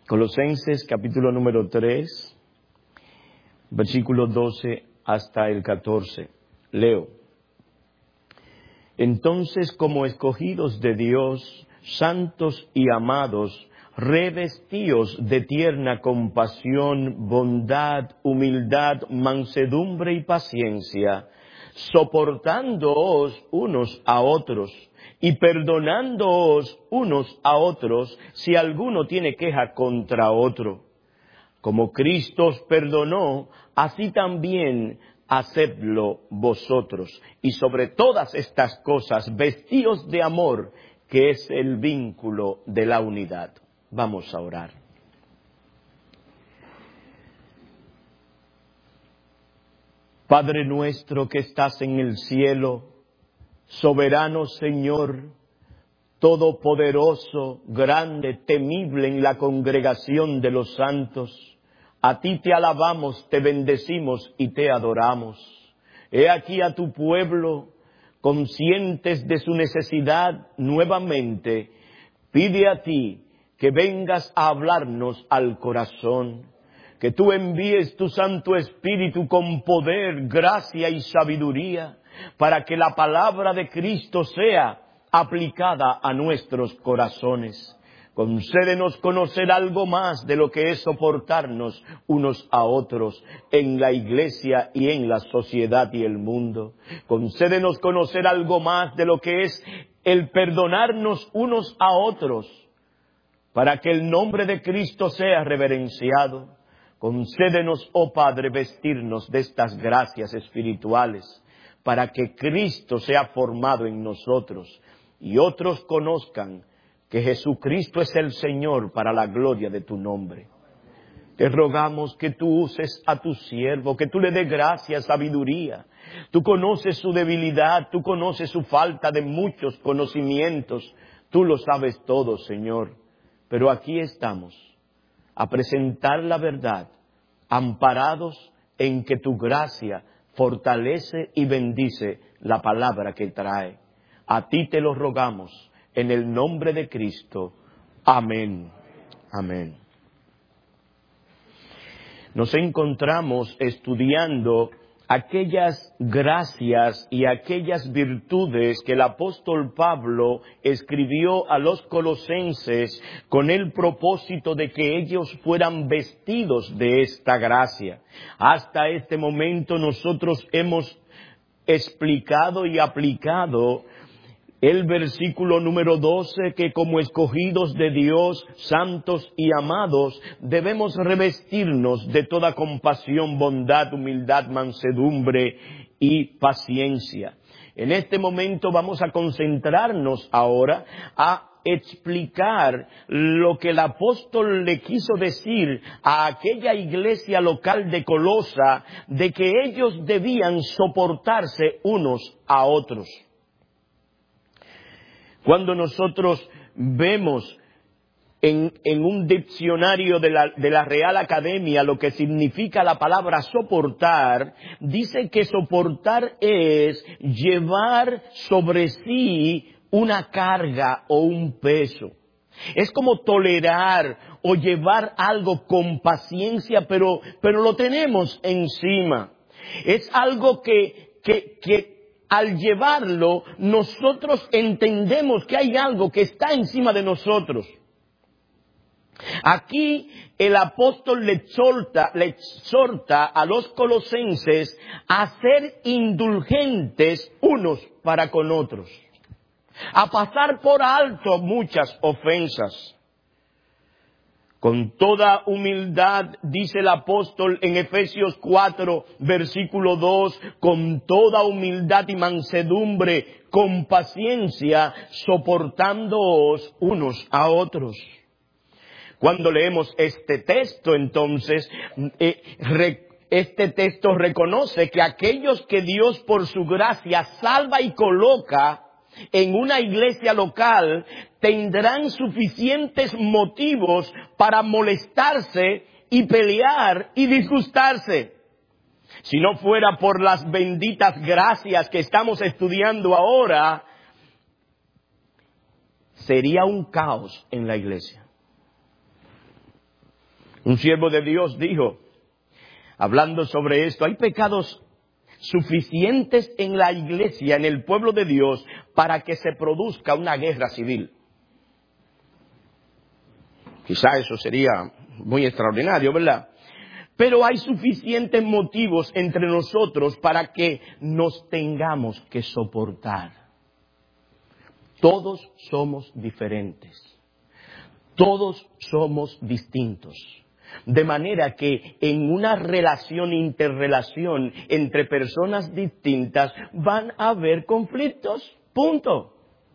Colosenses capítulo número 3, versículo 12 hasta el 14. Leo. Entonces, como escogidos de Dios, santos y amados, revestíos de tierna compasión, bondad, humildad, mansedumbre y paciencia, soportándoos unos a otros y perdonándoos unos a otros si alguno tiene queja contra otro. Como Cristo os perdonó, así también hacedlo vosotros. Y sobre todas estas cosas, vestíos de amor, que es el vínculo de la unidad. Vamos a orar. Padre nuestro que estás en el cielo, soberano Señor, todopoderoso, grande, temible en la congregación de los santos, a ti te alabamos, te bendecimos y te adoramos. He aquí a tu pueblo, conscientes de su necesidad nuevamente, pide a ti que vengas a hablarnos al corazón, que tú envíes tu Santo Espíritu con poder, gracia y sabiduría, para que la palabra de Cristo sea aplicada a nuestros corazones. Concédenos conocer algo más de lo que es soportarnos unos a otros en la iglesia y en la sociedad y el mundo. Concédenos conocer algo más de lo que es el perdonarnos unos a otros, para que el nombre de Cristo sea reverenciado. Concédenos, oh Padre, vestirnos de estas gracias espirituales, para que Cristo sea formado en nosotros y otros conozcan que Jesucristo es el Señor para la gloria de tu nombre. Te rogamos que tú uses a tu siervo, que tú le des gracia, sabiduría. Tú conoces su debilidad, tú conoces su falta de muchos conocimientos. Tú lo sabes todo, Señor. Pero aquí estamos, a presentar la verdad, amparados en que tu gracia fortalece y bendice la palabra que trae. A ti te lo rogamos, en el nombre de Cristo. Amén. Amén. Nos encontramos estudiando aquellas gracias y aquellas virtudes que el apóstol Pablo escribió a los colosenses con el propósito de que ellos fueran vestidos de esta gracia. Hasta este momento nosotros hemos explicado y aplicado el versículo número 12, que como escogidos de Dios, santos y amados, debemos revestirnos de toda compasión, bondad, humildad, mansedumbre y paciencia. En este momento vamos a concentrarnos ahora a explicar lo que el apóstol le quiso decir a aquella iglesia local de Colosa, de que ellos debían soportarse unos a otros. Cuando nosotros vemos en un diccionario de la Real Academia lo que significa la palabra soportar, dice que soportar es llevar sobre sí una carga o un peso. Es como tolerar o llevar algo con paciencia, pero lo tenemos encima. Es algo que al llevarlo, nosotros entendemos que hay algo que está encima de nosotros. Aquí el apóstol le exhorta a los colosenses a ser indulgentes unos para con otros, a pasar por alto muchas ofensas. Con toda humildad, dice el apóstol en Efesios 4, versículo 2, con toda humildad y mansedumbre, con paciencia, soportándoos unos a otros. Cuando leemos este texto, entonces, este texto reconoce que aquellos que Dios por su gracia salva y coloca en una iglesia local tendrán suficientes motivos para molestarse y pelear y disgustarse. Si no fuera por las benditas gracias que estamos estudiando ahora, sería un caos en la iglesia. Un siervo de Dios dijo, hablando sobre esto, hay pecados suficientes en la iglesia, en el pueblo de Dios, para que se produzca una guerra civil. Quizá eso sería muy extraordinario, ¿verdad? Pero hay suficientes motivos entre nosotros para que nos tengamos que soportar. Todos somos diferentes. Todos somos distintos. De manera que en una relación, interrelación entre personas distintas van a haber conflictos. Punto.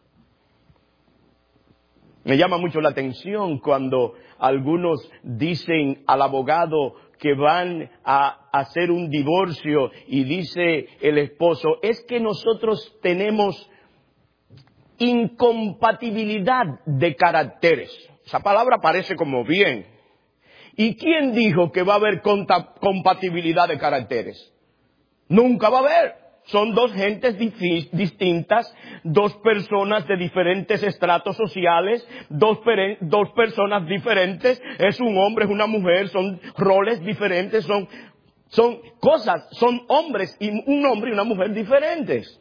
Me llama mucho la atención cuando algunos dicen al abogado que van a hacer un divorcio y dice el esposo, es que nosotros tenemos incompatibilidad de caracteres. Esa palabra parece como bien. ¿Y quién dijo que va a haber compatibilidad de caracteres? Nunca va a haber. Son dos gentes distintas, dos personas de diferentes estratos sociales, dos personas diferentes. Es un hombre, es una mujer, son roles diferentes, son cosas, son hombres y un hombre y una mujer diferentes.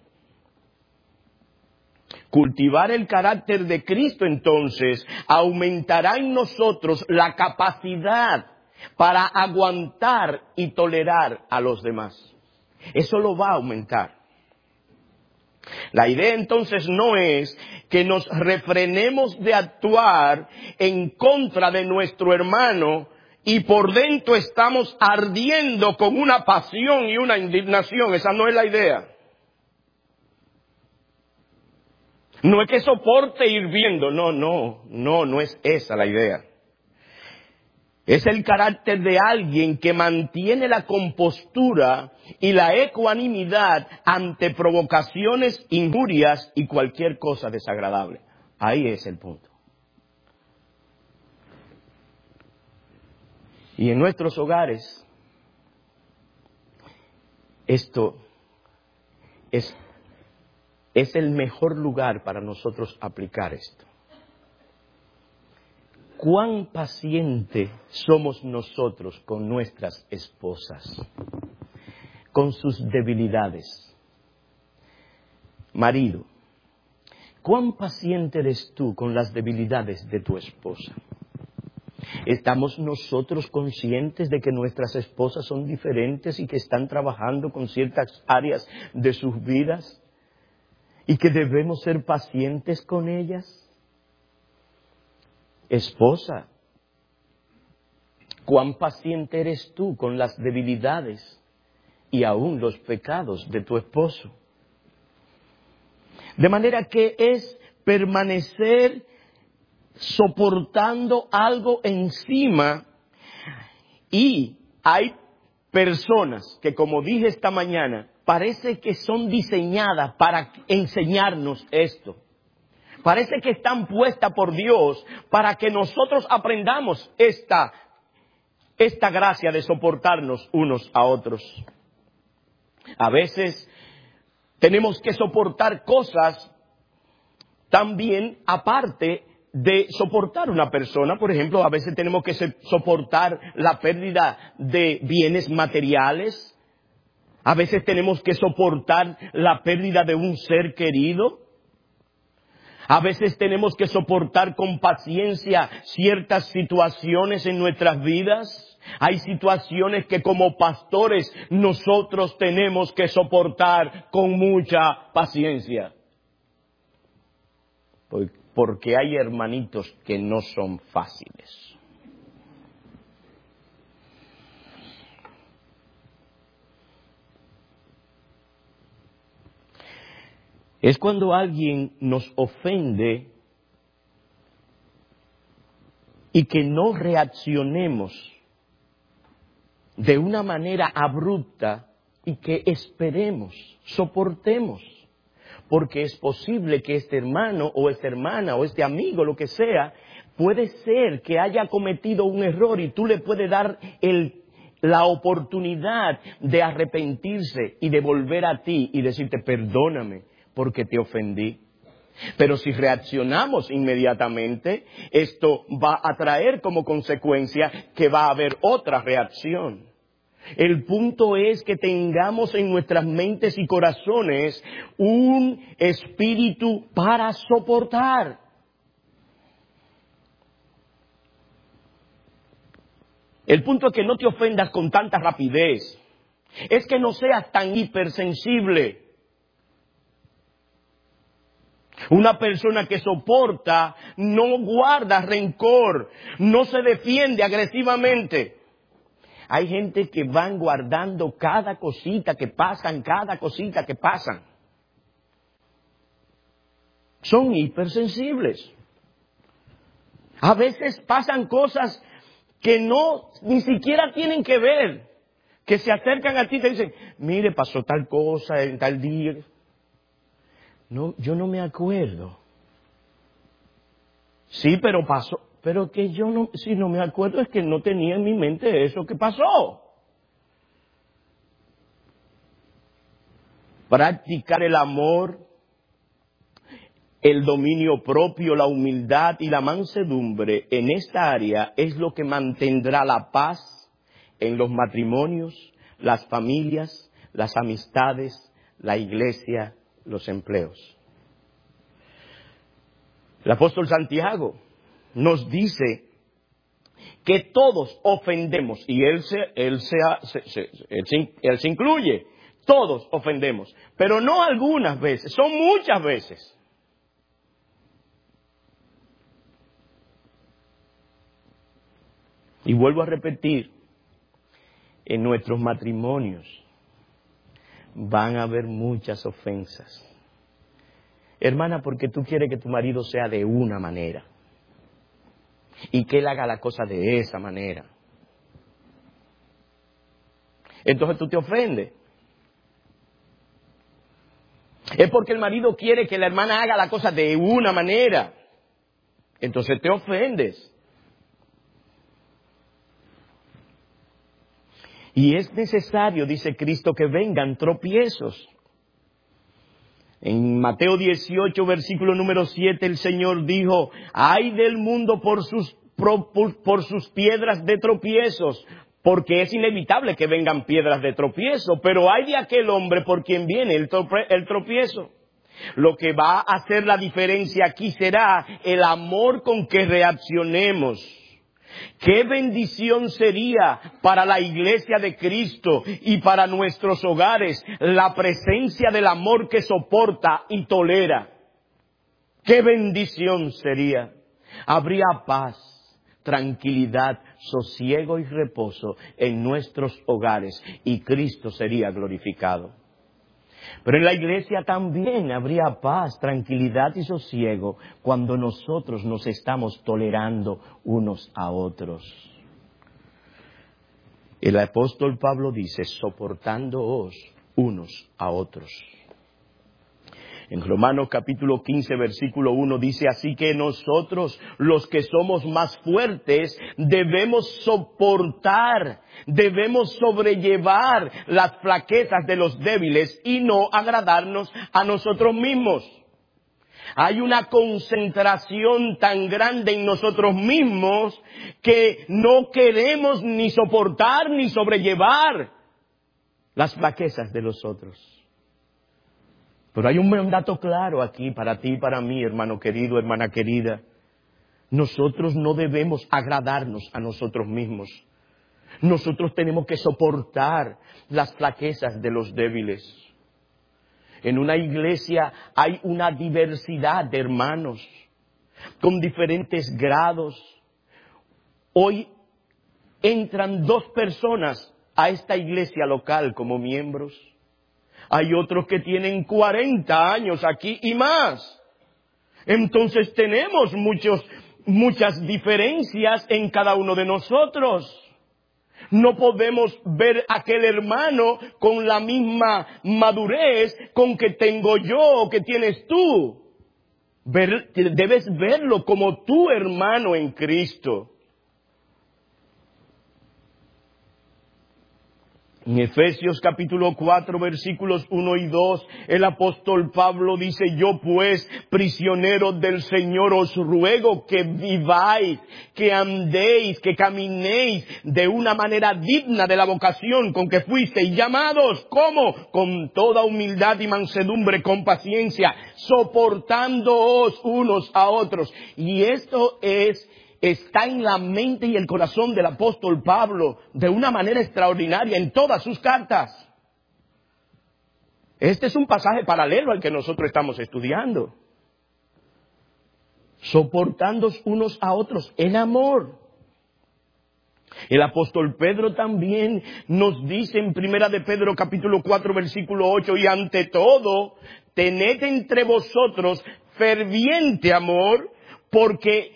Cultivar el carácter de Cristo, entonces, aumentará en nosotros la capacidad para aguantar y tolerar a los demás. Eso lo va a aumentar. La idea entonces no es que nos refrenemos de actuar en contra de nuestro hermano y por dentro estamos ardiendo con una pasión y una indignación. Esa no es la idea. No es que soporte hirviendo, no es esa la idea. Es el carácter de alguien que mantiene la compostura y la ecuanimidad ante provocaciones, injurias y cualquier cosa desagradable. Ahí es el punto. Y en nuestros hogares, esto es el mejor lugar para nosotros aplicar esto. ¿Cuán paciente somos nosotros con nuestras esposas, con sus debilidades? Marido, ¿cuán paciente eres tú con las debilidades de tu esposa? ¿Estamos nosotros conscientes de que nuestras esposas son diferentes y que están trabajando con ciertas áreas de sus vidas y que debemos ser pacientes con ellas? Esposa, ¿cuán paciente eres tú con las debilidades y aún los pecados de tu esposo? De manera que es permanecer soportando algo encima, y hay personas que, como dije esta mañana, parece que son diseñadas para enseñarnos esto. Parece que están puestas por Dios para que nosotros aprendamos esta gracia de soportarnos unos a otros. A veces tenemos que soportar cosas también aparte de soportar una persona. Por ejemplo, a veces tenemos que soportar la pérdida de bienes materiales. A veces tenemos que soportar la pérdida de un ser querido. A veces tenemos que soportar con paciencia ciertas situaciones en nuestras vidas. Hay situaciones que como pastores nosotros tenemos que soportar con mucha paciencia. Porque hay hermanitos que no son fáciles. Es cuando alguien nos ofende y que no reaccionemos de una manera abrupta y que esperemos, soportemos. Porque es posible que este hermano o esta hermana o este amigo, lo que sea, puede ser que haya cometido un error y tú le puedes dar la oportunidad de arrepentirse y de volver a ti y decirte perdóname porque te ofendí. Pero si reaccionamos inmediatamente, esto va a traer como consecuencia que va a haber otra reacción. El punto es que tengamos en nuestras mentes y corazones un espíritu para soportar. El punto es que no te ofendas con tanta rapidez. Es que no seas tan hipersensible. Una persona que soporta no guarda rencor, no se defiende agresivamente. Hay gente que van guardando cada cosita que pasan. Son hipersensibles. A veces pasan cosas que ni siquiera tienen que ver, que se acercan a ti y te dicen, mire, pasó tal cosa en tal día. No, yo no me acuerdo. Sí, pero pasó. Pero que si no me acuerdo es que no tenía en mi mente eso que pasó. Practicar el amor, el dominio propio, la humildad y la mansedumbre en esta área es lo que mantendrá la paz en los matrimonios, las familias, las amistades, la iglesia, los empleos. El apóstol Santiago nos dice que todos ofendemos, y él se incluye, todos ofendemos, pero no algunas veces, son muchas veces. Y vuelvo a repetir, en nuestros matrimonios van a haber muchas ofensas. Hermana, porque tú quieres que tu marido sea de una manera y que él haga la cosa de esa manera. Entonces tú te ofendes. Es porque el marido quiere que la hermana haga la cosa de una manera. Entonces te ofendes. Y es necesario, dice Cristo, que vengan tropiezos. En Mateo 18, versículo número 7, el Señor dijo, ay del mundo por sus piedras de tropiezos, porque es inevitable que vengan piedras de tropiezo, pero ay de aquel hombre por quien viene el tropiezo. Lo que va a hacer la diferencia aquí será el amor con que reaccionemos. ¡Qué bendición sería para la iglesia de Cristo y para nuestros hogares la presencia del amor que soporta y tolera! ¡Qué bendición sería! Habría paz, tranquilidad, sosiego y reposo en nuestros hogares y Cristo sería glorificado. Pero en la iglesia también habría paz, tranquilidad y sosiego cuando nosotros nos estamos tolerando unos a otros. El apóstol Pablo dice, soportándoos unos a otros. En Romanos capítulo 15, versículo 1 dice, así que nosotros, los que somos más fuertes, debemos soportar, debemos sobrellevar las flaquezas de los débiles y no agradarnos a nosotros mismos. Hay una concentración tan grande en nosotros mismos que no queremos ni soportar ni sobrellevar las flaquezas de los otros. Pero hay un mandato claro aquí para ti y para mí, hermano querido, hermana querida. Nosotros no debemos agradarnos a nosotros mismos. Nosotros tenemos que soportar las flaquezas de los débiles. En una iglesia hay una diversidad de hermanos con diferentes grados. Hoy entran 2 personas a esta iglesia local como miembros. Hay otros que tienen 40 años aquí y más. Entonces tenemos muchas diferencias en cada uno de nosotros. No podemos ver a aquel hermano con la misma madurez con que tengo yo o que tienes tú. Debes verlo como tu hermano en Cristo. En Efesios capítulo 4 versículos 1 y 2, el apóstol Pablo dice: yo pues, prisionero del Señor, os ruego que viváis, que andéis, que caminéis de una manera digna de la vocación con que fuisteis llamados. ¿Cómo? Con toda humildad y mansedumbre, con paciencia, soportándoos unos a otros. Y esto está en la mente y el corazón del apóstol Pablo de una manera extraordinaria en todas sus cartas. Este es un pasaje paralelo al que nosotros estamos estudiando. Soportándoos unos a otros en amor. El apóstol Pedro también nos dice en Primera de Pedro capítulo 4 versículo 8: y ante todo, tened entre vosotros ferviente amor, porque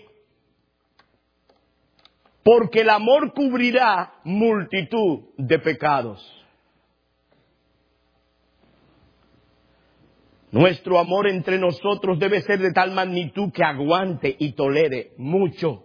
el amor cubrirá multitud de pecados. Nuestro amor entre nosotros debe ser de tal magnitud que aguante y tolere mucho.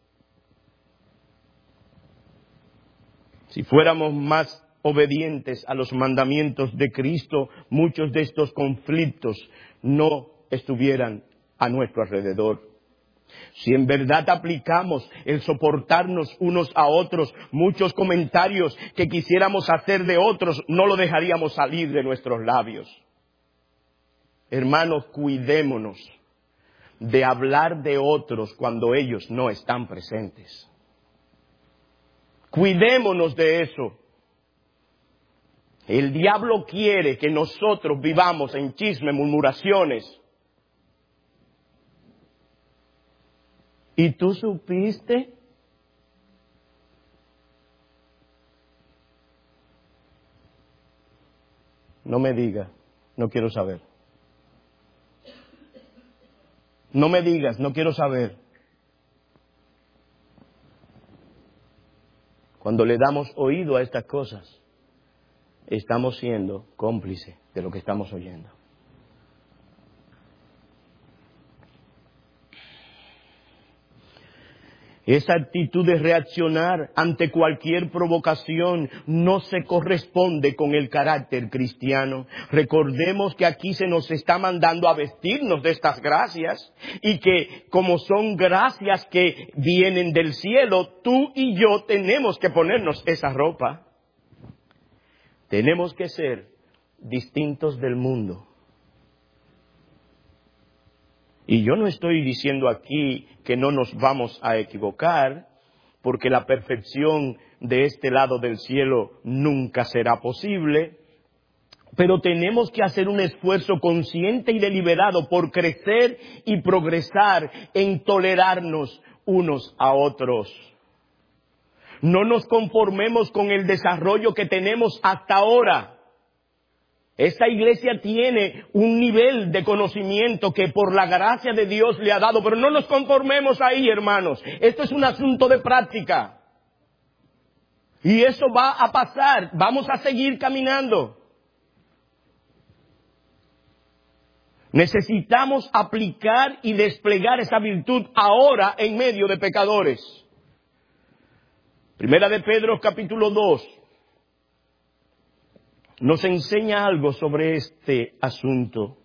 Si fuéramos más obedientes a los mandamientos de Cristo, muchos de estos conflictos no estuvieran a nuestro alrededor. Si en verdad aplicamos el soportarnos unos a otros, muchos comentarios que quisiéramos hacer de otros no lo dejaríamos salir de nuestros labios. Hermanos, cuidémonos de hablar de otros cuando ellos no están presentes. Cuidémonos de eso. El diablo quiere que nosotros vivamos en chisme, murmuraciones. ¿Y tú supiste? No me digas, no quiero saber. No me digas, no quiero saber. Cuando le damos oído a estas cosas, estamos siendo cómplices de lo que estamos oyendo. Esa actitud de reaccionar ante cualquier provocación no se corresponde con el carácter cristiano. Recordemos que aquí se nos está mandando a vestirnos de estas gracias y que como son gracias que vienen del cielo, tú y yo tenemos que ponernos esa ropa. Tenemos que ser distintos del mundo. Y yo no estoy diciendo aquí que no nos vamos a equivocar, porque la perfección de este lado del cielo nunca será posible, pero tenemos que hacer un esfuerzo consciente y deliberado por crecer y progresar en tolerarnos unos a otros. No nos conformemos con el desarrollo que tenemos hasta ahora. Esta iglesia tiene un nivel de conocimiento que por la gracia de Dios le ha dado, pero no nos conformemos ahí, hermanos. Esto es un asunto de práctica. Y eso va a pasar. Vamos a seguir caminando. Necesitamos aplicar y desplegar esa virtud ahora en medio de pecadores. Primera de Pedro capítulo 2. Nos enseña algo sobre este asunto.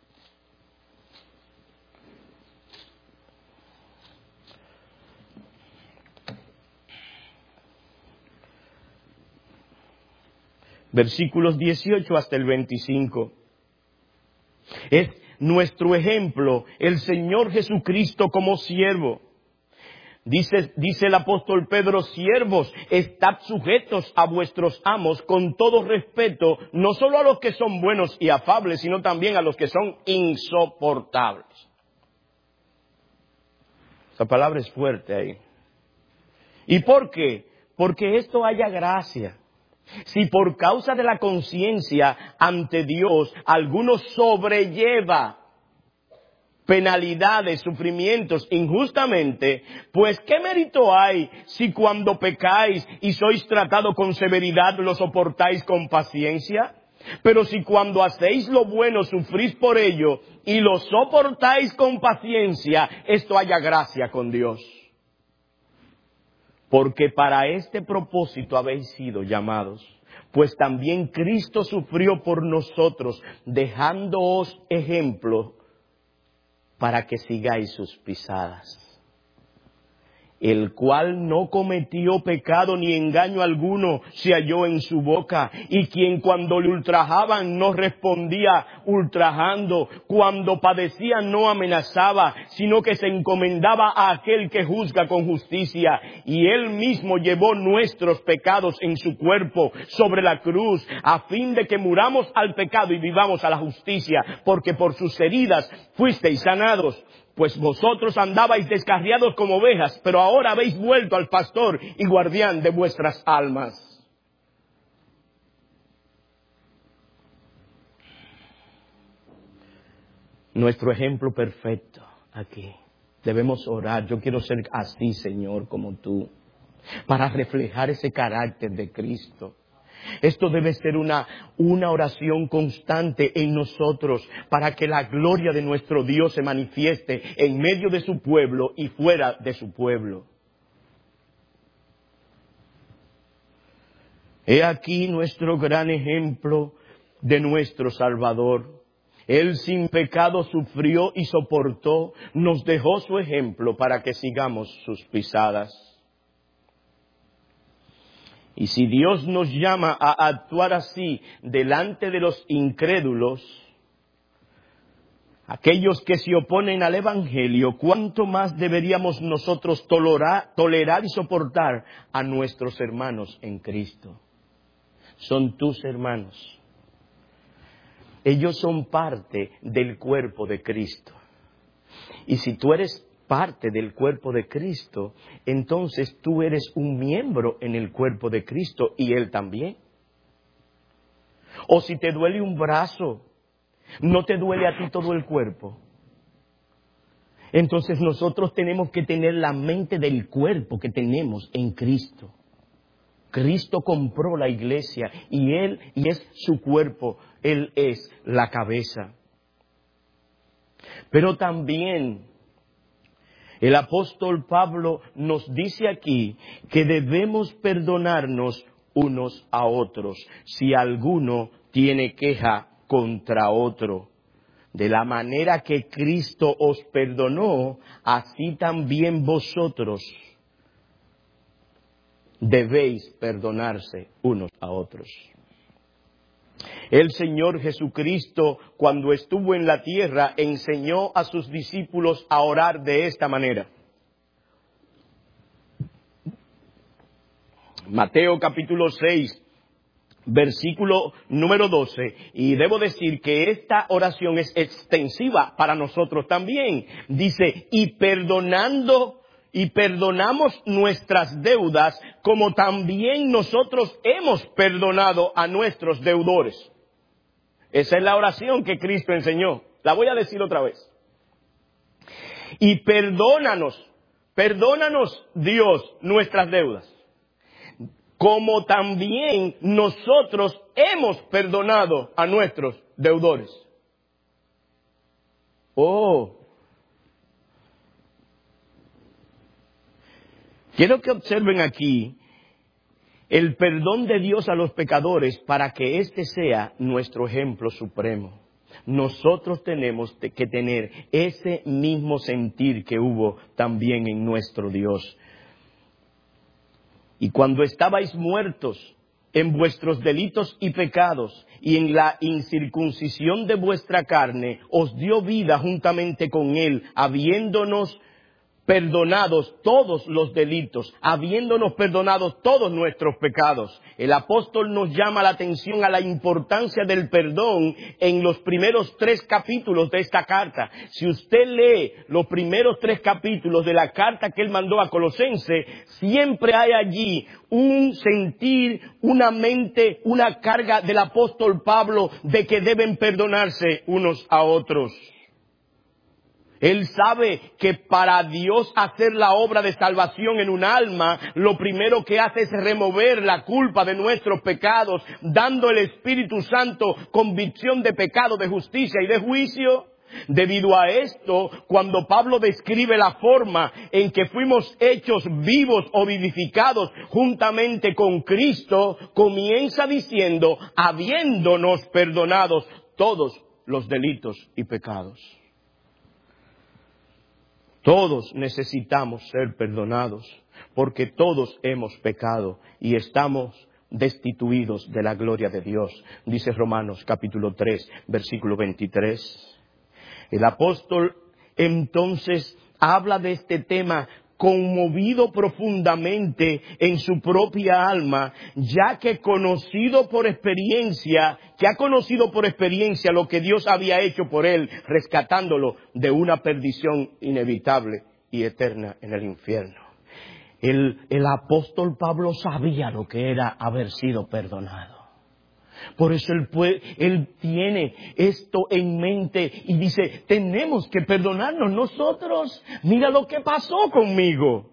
Versículos 18 hasta el 25. Es nuestro ejemplo el Señor Jesucristo como siervo. Dice el apóstol Pedro: siervos, estad sujetos a vuestros amos con todo respeto, no solo a los que son buenos y afables, sino también a los que son insoportables. Esa palabra es fuerte ahí. ¿Y por qué? Porque esto haya gracia. Si por causa de la conciencia ante Dios alguno sobrelleva penalidades, sufrimientos injustamente, pues ¿qué mérito hay si cuando pecáis y sois tratados con severidad lo soportáis con paciencia? Pero si cuando hacéis lo bueno sufrís por ello y lo soportáis con paciencia, esto haya gracia con Dios. Porque para este propósito habéis sido llamados, Pues también Cristo sufrió por nosotros, dejándoos ejemplo para que sigáis sus pisadas. El cual no cometió pecado ni engaño alguno se halló en su boca, y quien cuando le ultrajaban no respondía ultrajando, cuando padecía no amenazaba, sino que se encomendaba a aquel que juzga con justicia, y él mismo llevó nuestros pecados en su cuerpo sobre la cruz, a fin de que muramos al pecado y vivamos a la justicia, porque por sus heridas fuisteis sanados. Pues vosotros andabais descarriados como ovejas, pero ahora habéis vuelto al pastor y guardián de vuestras almas. Nuestro ejemplo perfecto aquí. Debemos orar. Yo quiero ser así, Señor, como tú, para reflejar ese carácter de Cristo. Esto debe ser una oración constante en nosotros para que la gloria de nuestro Dios se manifieste en medio de su pueblo y fuera de su pueblo. He aquí nuestro gran ejemplo de nuestro Salvador. Él sin pecado sufrió y soportó, nos dejó su ejemplo para que sigamos sus pisadas. Y si Dios nos llama a actuar así delante de los incrédulos, aquellos que se oponen al Evangelio, ¿cuánto más deberíamos nosotros tolerar y soportar a nuestros hermanos en Cristo? Son tus hermanos. Ellos son parte del cuerpo de Cristo. Y si tú eres parte del cuerpo de Cristo, entonces tú eres un miembro en el cuerpo de Cristo y Él también. O si te duele un brazo, ¿no te duele a ti todo el cuerpo? Entonces nosotros tenemos que tener la mente del cuerpo que tenemos en Cristo. Cristo compró la iglesia y Él es su cuerpo, Él es la cabeza. Pero también el apóstol Pablo nos dice aquí que debemos perdonarnos unos a otros si alguno tiene queja contra otro. De la manera que Cristo os perdonó, así también vosotros debéis perdonarse unos a otros. El Señor Jesucristo, cuando estuvo en la tierra, enseñó a sus discípulos a orar de esta manera. Mateo capítulo 6, versículo número 12. Y debo decir que esta oración es extensiva para nosotros también. Dice, y perdonamos nuestras deudas como también nosotros hemos perdonado a nuestros deudores. Esa es la oración que Cristo enseñó. La voy a decir otra vez. Y perdónanos Dios nuestras deudas, como también nosotros hemos perdonado a nuestros deudores. Quiero que observen aquí el perdón de Dios a los pecadores para que este sea nuestro ejemplo supremo. Nosotros tenemos que tener ese mismo sentir que hubo también en nuestro Dios. Y cuando estabais muertos en vuestros delitos y pecados, y en la incircuncisión de vuestra carne, os dio vida juntamente con Él, habiéndonos perdonados todos los delitos, habiéndonos perdonados todos nuestros pecados. El apóstol nos llama la atención a la importancia del perdón en los primeros 3 capítulos de esta carta. Si usted lee los primeros 3 capítulos de la carta que él mandó a Colosenses, siempre hay allí un sentir, una mente, una carga del apóstol Pablo de que deben perdonarse unos a otros. Él sabe que para Dios hacer la obra de salvación en un alma, lo primero que hace es remover la culpa de nuestros pecados, dando el Espíritu Santo convicción de pecado, de justicia y de juicio. Debido a esto, cuando Pablo describe la forma en que fuimos hechos vivos o vivificados juntamente con Cristo, comienza diciendo, habiéndonos perdonados todos los delitos y pecados. Todos necesitamos ser perdonados, porque todos hemos pecado y estamos destituidos de la gloria de Dios. Dice Romanos capítulo 3, versículo 23. El apóstol entonces habla de este tema conmovido profundamente en su propia alma, ya que ha conocido por experiencia lo que Dios había hecho por él, rescatándolo de una perdición inevitable y eterna en el infierno. El apóstol Pablo sabía lo que era haber sido perdonado. Por eso él tiene esto en mente y dice, tenemos que perdonarnos nosotros. Mira lo que pasó conmigo.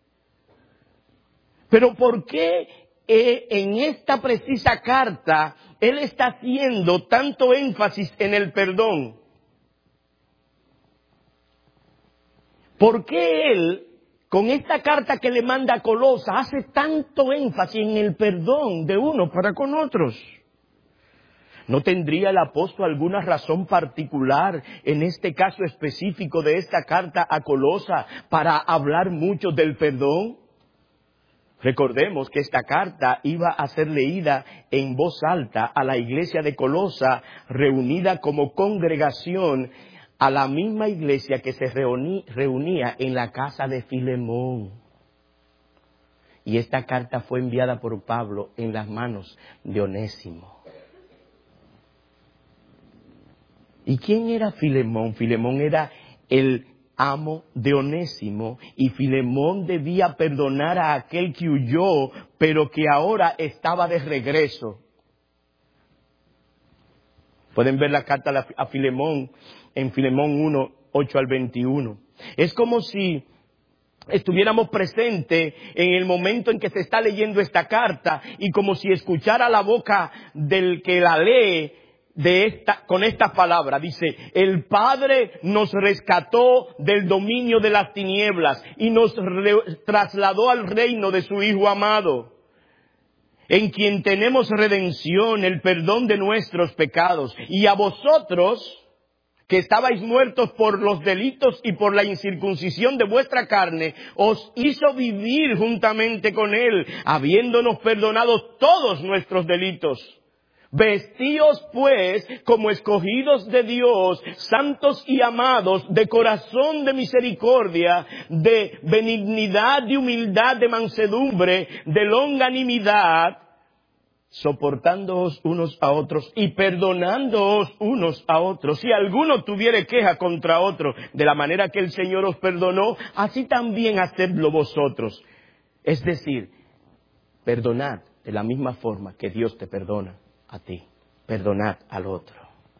Pero ¿por qué en esta precisa carta él está haciendo tanto énfasis en el perdón? ¿Por qué él, con esta carta que le manda a Colosas, hace tanto énfasis en el perdón de unos para con otros? ¿No tendría el apóstol alguna razón particular en este caso específico de esta carta a Colosas para hablar mucho del perdón? Recordemos que esta carta iba a ser leída en voz alta a la iglesia de Colosas, reunida como congregación a la misma iglesia que se reunía en la casa de Filemón. Y esta carta fue enviada por Pablo en las manos de Onésimo. ¿Y quién era Filemón? Filemón era el amo de Onésimo, y Filemón debía perdonar a aquel que huyó, pero que ahora estaba de regreso. Pueden ver la carta a Filemón en Filemón 1, 8 al 21. Es como si estuviéramos presentes en el momento en que se está leyendo esta carta, y como si escuchara la boca del que la lee con estas palabras. Dice, el Padre nos rescató del dominio de las tinieblas y nos trasladó al reino de su Hijo amado, en quien tenemos redención, el perdón de nuestros pecados. Y a vosotros, que estabais muertos por los delitos y por la incircuncisión de vuestra carne, os hizo vivir juntamente con Él, habiéndonos perdonado todos nuestros delitos. Vestíos pues como escogidos de Dios, santos y amados, de corazón de misericordia, de benignidad, de humildad, de mansedumbre, de longanimidad, soportándoos unos a otros y perdonándoos unos a otros. Si alguno tuviere queja contra otro, de la manera que el Señor os perdonó, así también hacedlo vosotros. Es decir, perdonad de la misma forma que Dios te perdona a ti. Perdonad al otro.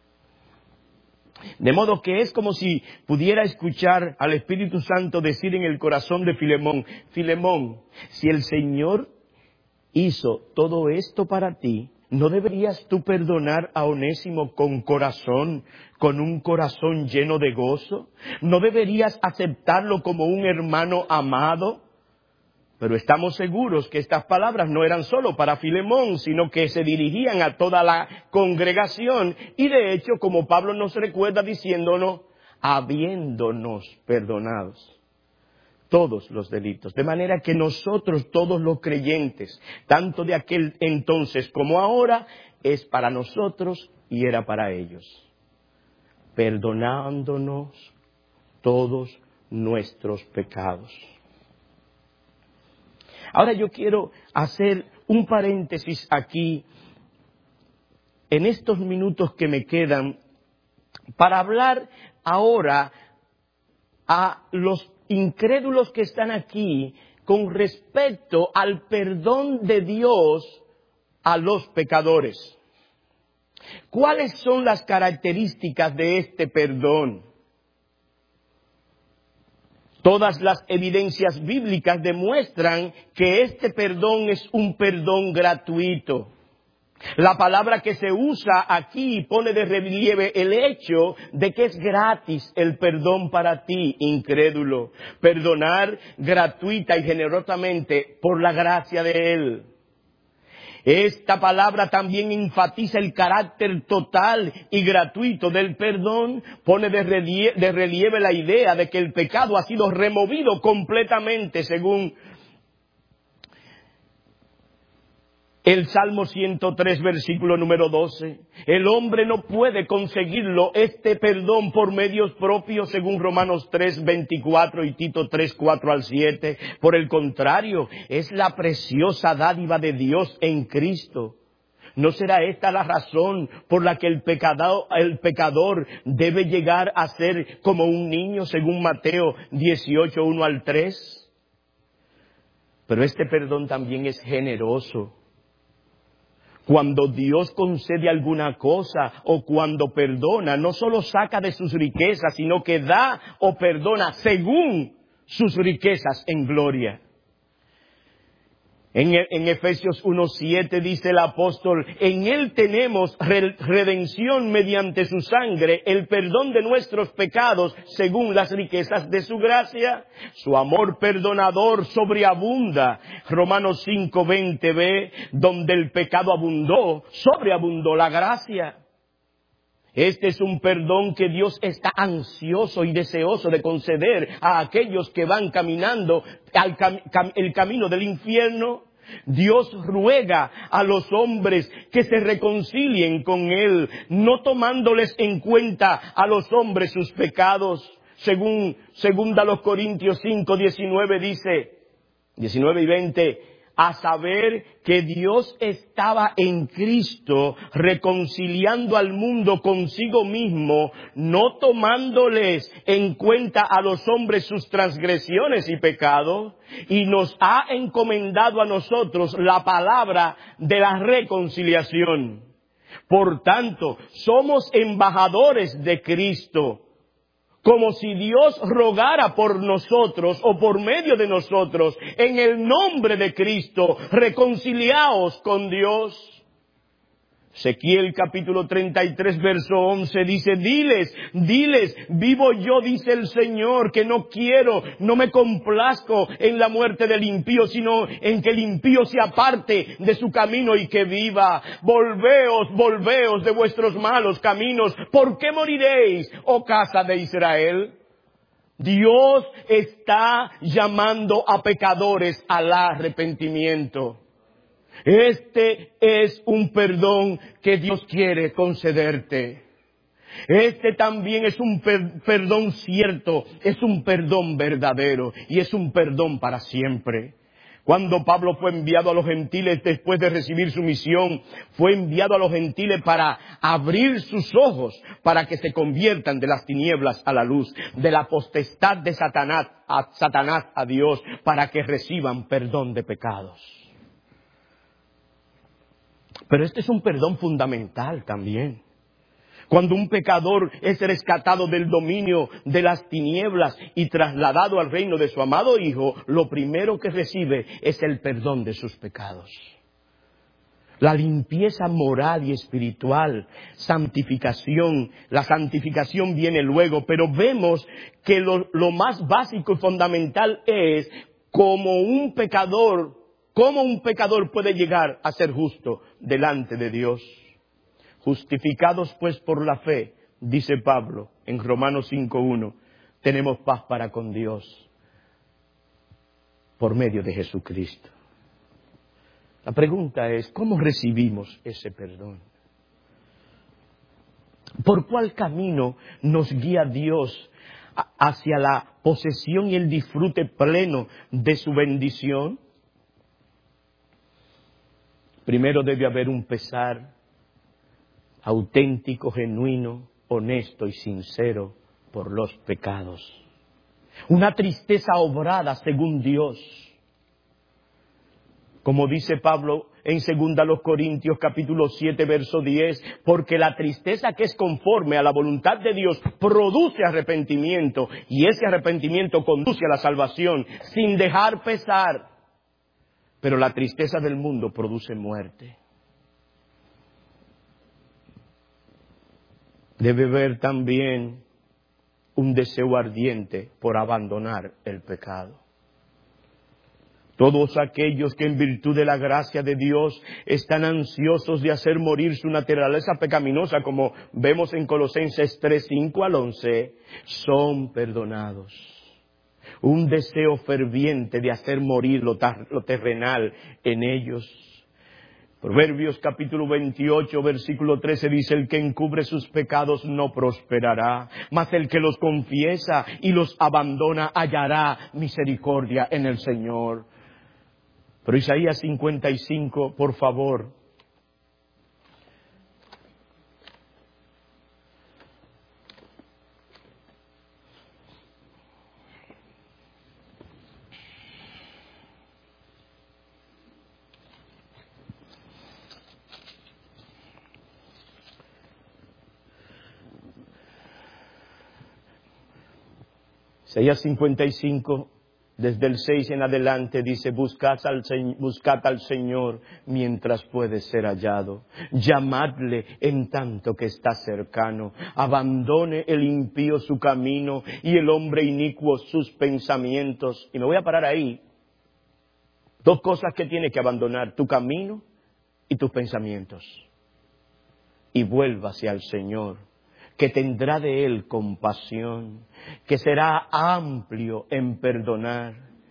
De modo que es como si pudiera escuchar al Espíritu Santo decir en el corazón de Filemón, Filemón, si el Señor hizo todo esto para ti, ¿no deberías tú perdonar a Onésimo con un corazón lleno de gozo? ¿No deberías aceptarlo como un hermano amado? Pero estamos seguros que estas palabras no eran solo para Filemón, sino que se dirigían a toda la congregación. Y de hecho, como Pablo nos recuerda diciéndonos, habiéndonos perdonados todos los delitos. De manera que nosotros, todos los creyentes, tanto de aquel entonces como ahora, es para nosotros y era para ellos. Perdonándonos todos nuestros pecados. Ahora yo quiero hacer un paréntesis aquí, en estos minutos que me quedan, para hablar ahora a los incrédulos que están aquí con respecto al perdón de Dios a los pecadores. ¿Cuáles son las características de este perdón? Todas las evidencias bíblicas demuestran que este perdón es un perdón gratuito. La palabra que se usa aquí pone de relieve el hecho de que es gratis el perdón para ti, incrédulo. Perdonar gratuita y generosamente por la gracia de Él. Esta palabra también enfatiza el carácter total y gratuito del perdón, pone de relieve la idea de que el pecado ha sido removido completamente según el Salmo 103, versículo número 12. El hombre no puede conseguirlo, este perdón, por medios propios, según Romanos 3, 24 y Tito 3, 4 al 7. Por el contrario, es la preciosa dádiva de Dios en Cristo. ¿No será esta la razón por la que el pecador debe llegar a ser como un niño, según Mateo 18, 1 al 3? Pero este perdón también es generoso. Cuando Dios concede alguna cosa o cuando perdona, no solo saca de sus riquezas, sino que da o perdona según sus riquezas en gloria. En Efesios 1:7 dice el apóstol, en Él tenemos redención mediante su sangre, el perdón de nuestros pecados según las riquezas de su gracia. Su amor perdonador sobreabunda. Romanos 5:20b, donde el pecado abundó, sobreabundó la gracia. Este es un perdón que Dios está ansioso y deseoso de conceder a aquellos que van caminando el camino del infierno. Dios ruega a los hombres que se reconcilien con Él, no tomándoles en cuenta a los hombres sus pecados. Segunda los Corintios 5:19 dice, 19 y 20, a saber que Dios estaba en Cristo reconciliando al mundo consigo mismo, no tomándoles en cuenta a los hombres sus transgresiones y pecados, y nos ha encomendado a nosotros la palabra de la reconciliación. Por tanto, somos embajadores de Cristo, como si Dios rogara por nosotros o por medio de nosotros, en el nombre de Cristo, reconciliaos con Dios. Ezequiel capítulo 33, verso 11 dice, diles, vivo yo, dice el Señor, que no me complazco en la muerte del impío, sino en que el impío se aparte de su camino y que viva. Volveos de vuestros malos caminos. ¿Por qué moriréis, oh casa de Israel? Dios está llamando a pecadores al arrepentimiento. Este es un perdón que Dios quiere concederte. Este también es un perdón cierto, es un perdón verdadero y es un perdón para siempre. Cuando Pablo fue enviado a los gentiles después de recibir su misión, fue enviado a los gentiles para abrir sus ojos, para que se conviertan de las tinieblas a la luz, de la potestad de Satanás a Dios, para que reciban perdón de pecados. Pero este es un perdón fundamental también. Cuando un pecador es rescatado del dominio de las tinieblas y trasladado al reino de su amado Hijo, lo primero que recibe es el perdón de sus pecados. La limpieza moral y espiritual, santificación. La santificación viene luego, pero vemos que lo más básico y fundamental es cómo un pecador puede llegar a ser justo delante de Dios. Justificados pues por la fe, dice Pablo en Romanos 5:1, tenemos paz para con Dios por medio de Jesucristo. La pregunta es, ¿cómo recibimos ese perdón? ¿Por cuál camino nos guía Dios hacia la posesión y el disfrute pleno de su bendición? Primero debe haber un pesar auténtico, genuino, honesto y sincero por los pecados. Una tristeza obrada según Dios. Como dice Pablo en 2 Corintios capítulo 7, verso 10, porque la tristeza que es conforme a la voluntad de Dios produce arrepentimiento, y ese arrepentimiento conduce a la salvación sin dejar pesar. Pero la tristeza del mundo produce muerte. Debe haber también un deseo ardiente por abandonar el pecado. Todos aquellos que en virtud de la gracia de Dios están ansiosos de hacer morir su naturaleza pecaminosa, como vemos en Colosenses 3, 5 al 11, son perdonados. Un deseo ferviente de hacer morir lo terrenal en ellos. Proverbios capítulo 28, versículo 13 dice: el que encubre sus pecados no prosperará, mas el que los confiesa y los abandona hallará misericordia en el Señor. Pero Isaías 55, por favor. Isaías 55, desde el 6 en adelante, dice: buscad al Señor mientras puede ser hallado. Llamadle en tanto que está cercano. Abandone el impío su camino y el hombre inicuo sus pensamientos. Y me voy a parar ahí. Dos cosas que tienes que abandonar: tu camino y tus pensamientos. Y vuélvase al Señor, que tendrá de él compasión, que será amplio en perdonar.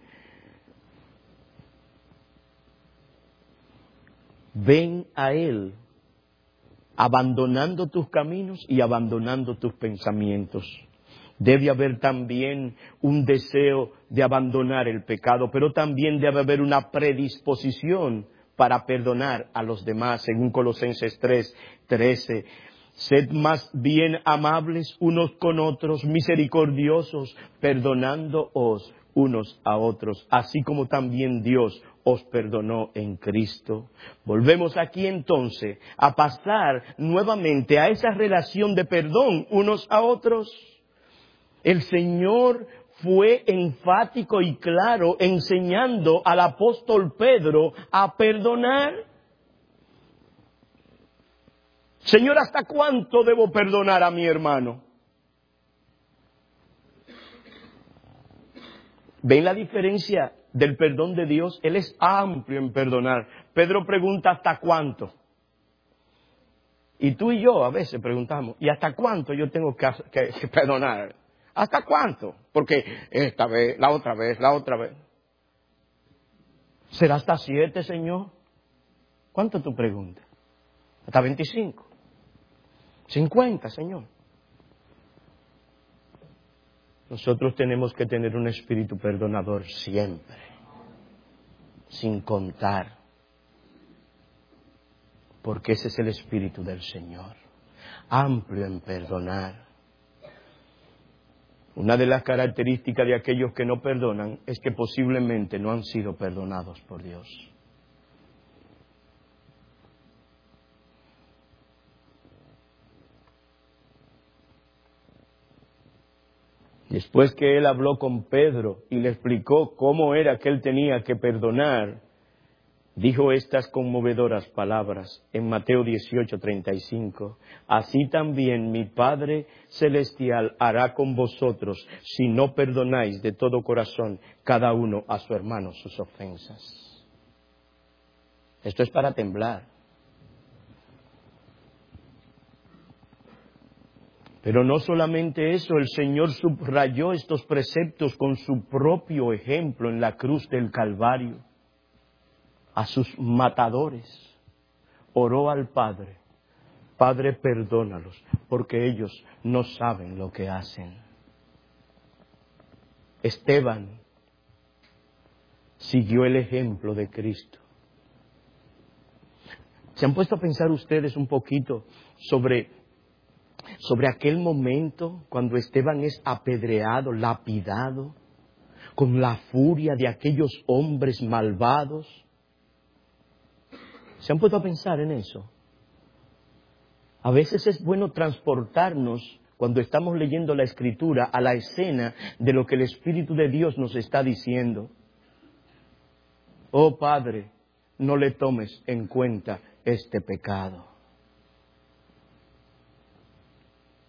Ven a él, abandonando tus caminos y abandonando tus pensamientos. Debe haber también un deseo de abandonar el pecado, pero también debe haber una predisposición para perdonar a los demás, según Colosenses 3, 13. Sed más bien amables unos con otros, misericordiosos, perdonándoos unos a otros, así como también Dios os perdonó en Cristo. Volvemos aquí entonces a pasar nuevamente a esa relación de perdón unos a otros. El Señor fue enfático y claro enseñando al apóstol Pedro a perdonar. Señor, ¿hasta cuánto debo perdonar a mi hermano? ¿Ven la diferencia del perdón de Dios? Él es amplio en perdonar. Pedro pregunta: ¿hasta cuánto? Y tú y yo a veces preguntamos: ¿y hasta cuánto yo tengo que perdonar? ¿Hasta cuánto? Porque esta vez, la otra vez. ¿Será hasta 7, Señor? ¿Cuánto tú preguntas? ¿Hasta 25? 50, Señor. Nosotros tenemos que tener un espíritu perdonador siempre, sin contar, porque ese es el espíritu del Señor, amplio en perdonar. Una de las características de aquellos que no perdonan es que posiblemente no han sido perdonados por Dios. Después que él habló con Pedro y le explicó cómo era que él tenía que perdonar, dijo estas conmovedoras palabras en Mateo 18:35. Así también mi Padre Celestial hará con vosotros si no perdonáis de todo corazón cada uno a su hermano sus ofensas. Esto es para temblar. Pero no solamente eso, el Señor subrayó estos preceptos con su propio ejemplo en la cruz del Calvario. A sus matadores oró al Padre: Padre, perdónalos, porque ellos no saben lo que hacen. Esteban siguió el ejemplo de Cristo. ¿Se han puesto a pensar ustedes un poquito sobre aquel momento cuando Esteban es apedreado, lapidado, con la furia de aquellos hombres malvados? ¿Se han puesto a pensar en eso? A veces es bueno transportarnos, cuando estamos leyendo la Escritura, a la escena de lo que el Espíritu de Dios nos está diciendo. Oh Padre, no le tomes en cuenta este pecado.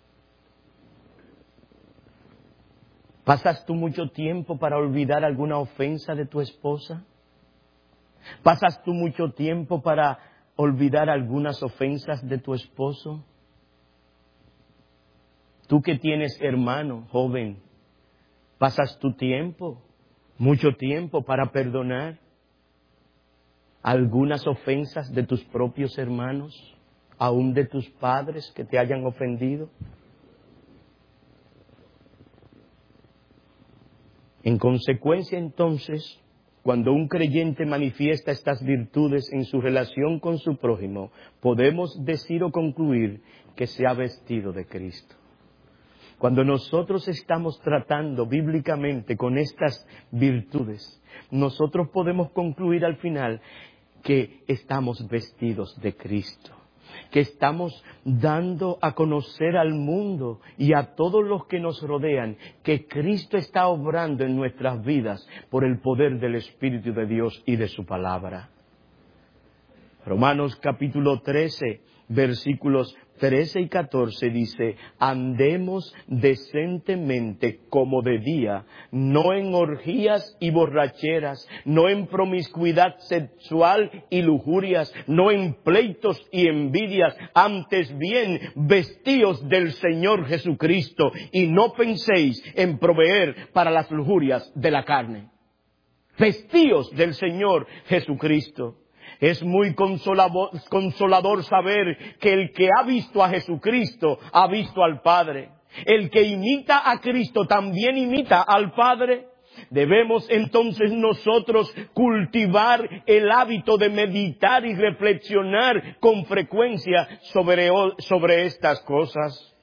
¿Pasas tú mucho tiempo para olvidar alguna ofensa de tu esposa? ¿Pasas tú mucho tiempo para olvidar algunas ofensas de tu esposo? Tú que tienes hermano, joven, ¿pasas tu tiempo, mucho tiempo para perdonar algunas ofensas de tus propios hermanos, aún de tus padres que te hayan ofendido? En consecuencia, entonces, cuando un creyente manifiesta estas virtudes en su relación con su prójimo, podemos decir o concluir que se ha vestido de Cristo. Cuando nosotros estamos tratando bíblicamente con estas virtudes, nosotros podemos concluir al final que estamos vestidos de Cristo, que estamos dando a conocer al mundo y a todos los que nos rodean que Cristo está obrando en nuestras vidas por el poder del Espíritu de Dios y de su palabra. Romanos capítulo 13, versículos 13 y 14 dice: andemos decentemente como de día, no en orgías y borracheras, no en promiscuidad sexual y lujurias, no en pleitos y envidias, antes bien vestíos del Señor Jesucristo y no penséis en proveer para las lujurias de la carne. Vestíos del Señor Jesucristo. Es muy consolador saber que el que ha visto a Jesucristo ha visto al Padre. El que imita a Cristo también imita al Padre. Debemos entonces nosotros cultivar el hábito de meditar y reflexionar con frecuencia sobre estas cosas.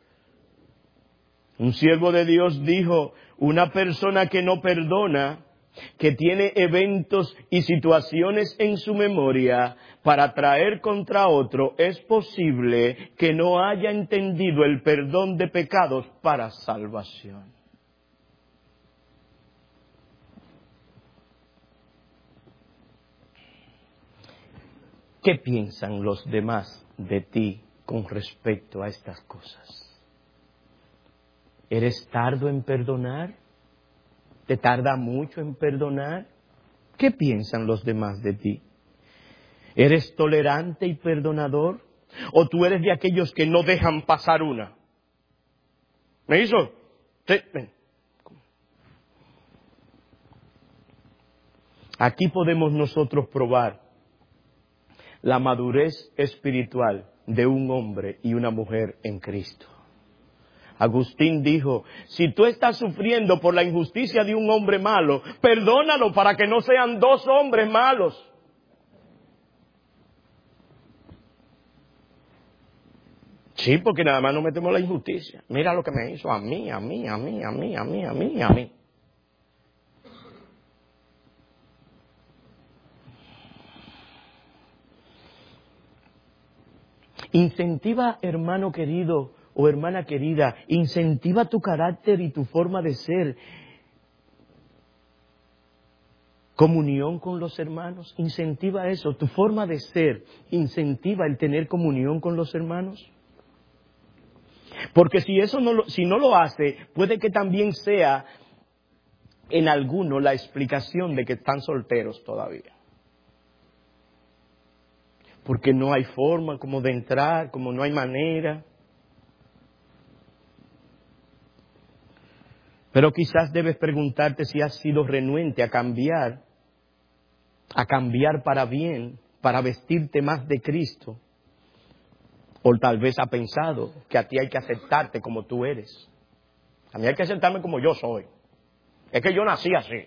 Un siervo de Dios dijo: una persona que no perdona, que tiene eventos y situaciones en su memoria para traer contra otro, es posible que no haya entendido el perdón de pecados para salvación. ¿Qué piensan los demás de ti con respecto a estas cosas? ¿Eres tardo en perdonar? ¿Te tarda mucho en perdonar? ¿Qué piensan los demás de ti? ¿Eres tolerante y perdonador? ¿O tú eres de aquellos que no dejan pasar una? ¿Me hizo? Sí, ven. Aquí podemos nosotros probar la madurez espiritual de un hombre y una mujer en Cristo. Agustín dijo: si tú estás sufriendo por la injusticia de un hombre malo, perdónalo para que no sean dos hombres malos. Sí, porque nada más nos metemos en la injusticia. Mira lo que me hizo a mí. Incentiva, hermano querido o hermana querida, incentiva tu carácter y tu forma de ser. Comunión con los hermanos, incentiva eso. Tu forma de ser incentiva el tener comunión con los hermanos. Porque si no lo hace, puede que también sea en alguno la explicación de que están solteros todavía. Porque no hay forma como de entrar, como no hay manera. Pero quizás debes preguntarte si has sido renuente a cambiar para bien, para vestirte más de Cristo. O tal vez ha pensado que a ti hay que aceptarte como tú eres. A mí hay que aceptarme como yo soy. Es que yo nací así.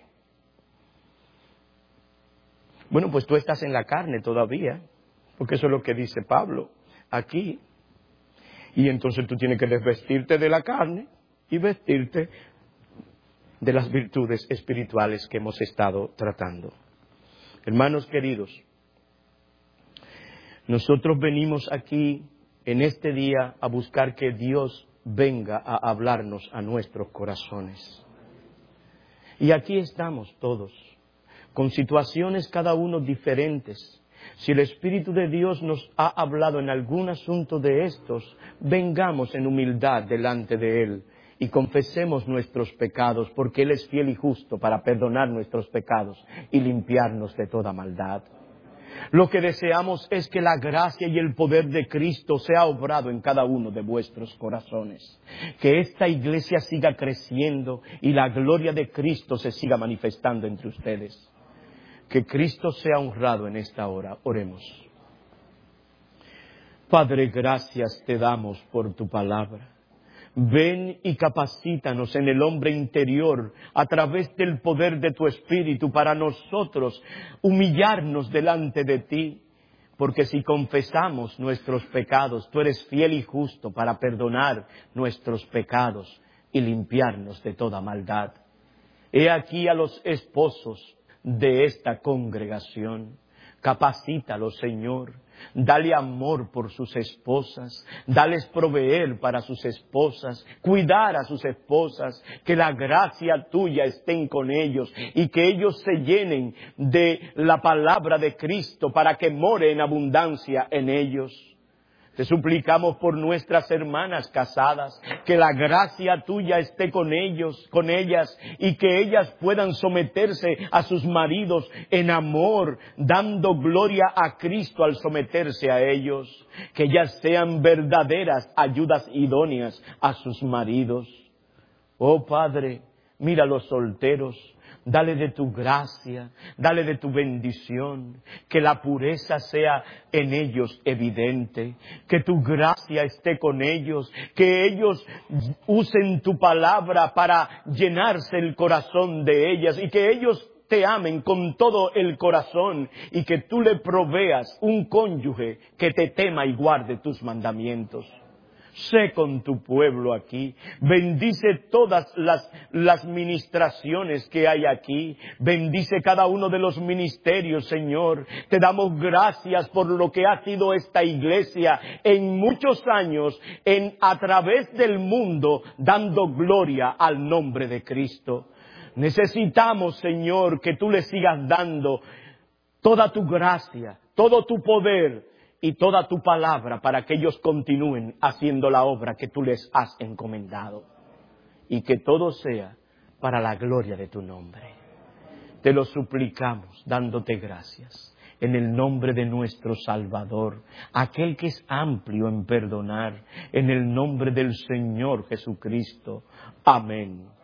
Bueno, pues tú estás en la carne todavía, porque eso es lo que dice Pablo aquí. Y entonces tú tienes que desvestirte de la carne y vestirte de las virtudes espirituales que hemos estado tratando. Hermanos queridos, nosotros venimos aquí en este día a buscar que Dios venga a hablarnos a nuestros corazones. Y aquí estamos todos, con situaciones cada uno diferentes. Si el Espíritu de Dios nos ha hablado en algún asunto de estos, vengamos en humildad delante de Él y confesemos nuestros pecados, porque Él es fiel y justo para perdonar nuestros pecados y limpiarnos de toda maldad. Lo que deseamos es que la gracia y el poder de Cristo sea obrado en cada uno de vuestros corazones. Que esta iglesia siga creciendo y la gloria de Cristo se siga manifestando entre ustedes. Que Cristo sea honrado en esta hora. Oremos. Padre, gracias te damos por tu palabra. Ven y capacítanos en el hombre interior a través del poder de tu Espíritu para nosotros humillarnos delante de ti. Porque si confesamos nuestros pecados, tú eres fiel y justo para perdonar nuestros pecados y limpiarnos de toda maldad. He aquí a los esposos de esta congregación. Capacítalos, Señor. Dale amor por sus esposas, dales proveer para sus esposas, cuidar a sus esposas, que la gracia tuya estén con ellos y que ellos se llenen de la palabra de Cristo para que more en abundancia en ellos. Te suplicamos por nuestras hermanas casadas, que la gracia tuya esté con ellos, con ellas, y que ellas puedan someterse a sus maridos en amor, dando gloria a Cristo al someterse a ellos. Que ellas sean verdaderas ayudas idóneas a sus maridos. Oh Padre, mira a los solteros. Dale de tu gracia, dale de tu bendición, que la pureza sea en ellos evidente, que tu gracia esté con ellos, que ellos usen tu palabra para llenarse el corazón de ellas y que ellos te amen con todo el corazón y que tú le proveas un cónyuge que te tema y guarde tus mandamientos. Sé con tu pueblo aquí, bendice todas las ministraciones que hay aquí, bendice cada uno de los ministerios, Señor. Te damos gracias por lo que ha sido esta iglesia en muchos años, a través del mundo, dando gloria al nombre de Cristo. Necesitamos, Señor, que tú le sigas dando toda tu gracia, todo tu poder y toda tu palabra para que ellos continúen haciendo la obra que tú les has encomendado. Y que todo sea para la gloria de tu nombre. Te lo suplicamos dándote gracias. En el nombre de nuestro Salvador, aquel que es amplio en perdonar, en el nombre del Señor Jesucristo. Amén.